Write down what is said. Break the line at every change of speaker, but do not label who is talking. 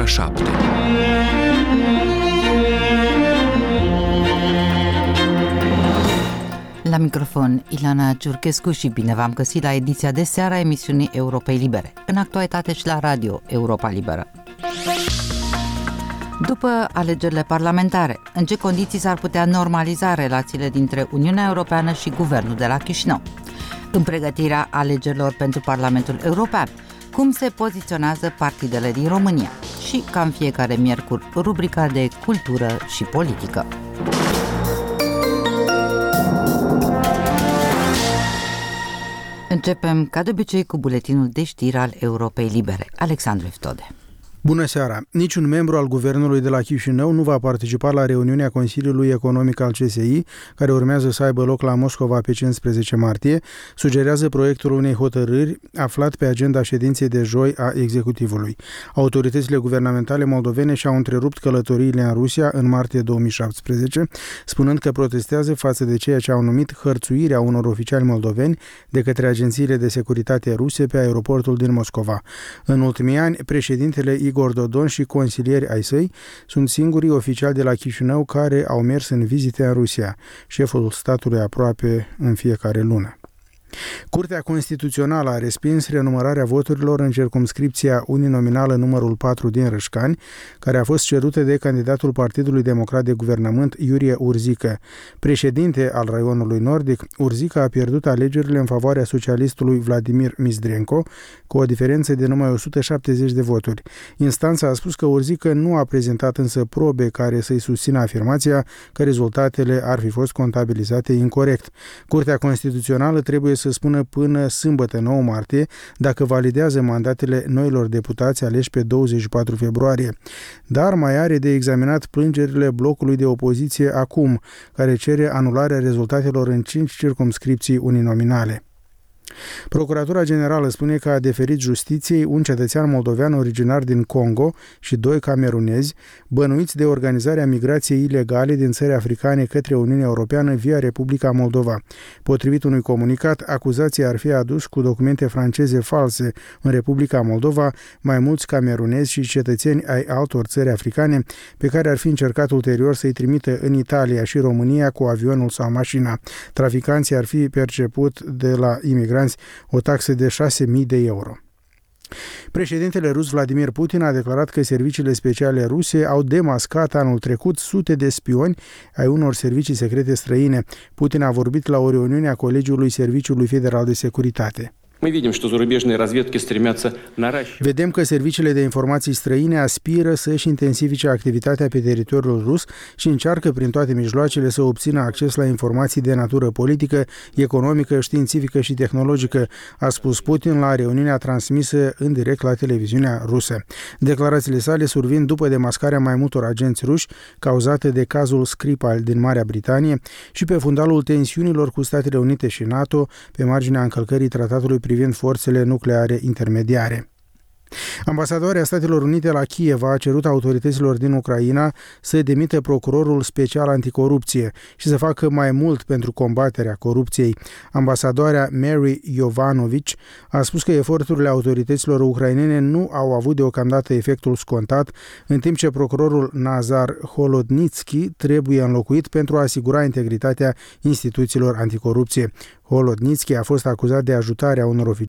7.
La microfon, Ilana Ciurchescu și bine v-am găsit la ediția de seară a emisiunii Europei Libere, în actualitate și la radio Europa Liberă. După alegerile parlamentare, în ce condiții s-ar putea normaliza relațiile dintre Uniunea Europeană și Guvernul de la Chișinău? În pregătirea alegerilor pentru Parlamentul European, cum se poziționează partidele din România? Și, ca în fiecare miercuri, rubrica de cultură și politică. Începem, ca de obicei, cu buletinul de știri al Europei Libere. Alexandru Eftode.
Bună seara! Niciun membru al guvernului de la Chișinău nu va participa la reuniunea Consiliului Economic al CSI, care urmează să aibă loc la Moscova pe 15 martie, sugerează proiectul unei hotărâri aflat pe agenda ședinței de joi a executivului. Autoritățile guvernamentale moldovene și-au întrerupt călătoriile în Rusia în martie 2017, spunând că protestează față de ceea ce au numit hărțuirea unor oficiali moldoveni de către agențiile de securitate ruse pe aeroportul din Moscova. În ultimii ani, președintele Igor Dodon și consilieri ai săi sunt singurii oficiali de la Chișinău care au mers în vizite în Rusia, șeful statului aproape în fiecare lună. Curtea Constituțională a respins renumărarea voturilor în circumscripția uninominală numărul 4 din Râșcani, care a fost cerută de candidatul Partidului Democrat de Guvernământ Iurie Urzică. Președinte al raionului nordic, Urzică a pierdut alegerile în favoarea socialistului Vladimir Mizdrenko, cu o diferență de numai 170 de voturi. Instanța a spus că Urzică nu a prezentat însă probe care să-i susțină afirmația că rezultatele ar fi fost contabilizate incorect. Curtea Constituțională trebuie să spună până sâmbătă 9 martie dacă validează mandatele noilor deputați aleși pe 24 februarie. Dar mai are de examinat plângerile blocului de opoziție acum, care cere anularea rezultatelor în 5 circumscripții uninominale. Procuratura Generală spune că a deferit justiției un cetățean moldovean originar din Congo și 2 camerunezi, bănuiți de organizarea migrației ilegale din țări africane către Uniunea Europeană via Republica Moldova. Potrivit unui comunicat, acuzația ar fi adus cu documente franceze false în Republica Moldova mai mulți camerunezi și cetățeni ai altor țări africane pe care ar fi încercat ulterior să-i trimită în Italia și România cu avionul sau mașina. Traficanții ar fi perceput de la imigranți o taxă de 6.000 de euro. Președintele rus Vladimir Putin a declarat că serviciile speciale ruse au demascat anul trecut sute de spioni ai unor servicii secrete străine. Putin a vorbit la o reuniune a Colegiului Serviciului Federal de Securitate. Vedem că serviciile de informații străine aspiră să-și intensifice activitatea pe teritoriul rus și încearcă prin toate mijloacele să obțină acces la informații de natură politică, economică, științifică și tehnologică, a spus Putin la reuniunea transmisă în direct la televiziunea rusă. Declarațiile sale survin după demascarea mai multor agenți ruși cauzate de cazul Skripal din Marea Britanie și pe fundalul tensiunilor cu Statele Unite și NATO pe marginea încălcării tratatului privind forțele nucleare intermediare. Ambasadoarea Statelor Unite la Kiev a cerut autorităților din Ucraina să demită procurorul special anticorupție și să facă mai mult pentru combaterea corupției. Ambasadoarea Mary Yovanovich a spus că eforturile autorităților ucrainene nu au avut deocamdată efectul scontat, în timp ce procurorul Nazar Holodnitsky trebuie înlocuit pentru a asigura integritatea instituțiilor anticorupție. Holodnitsky a fost acuzat de ajutarea unor oficiali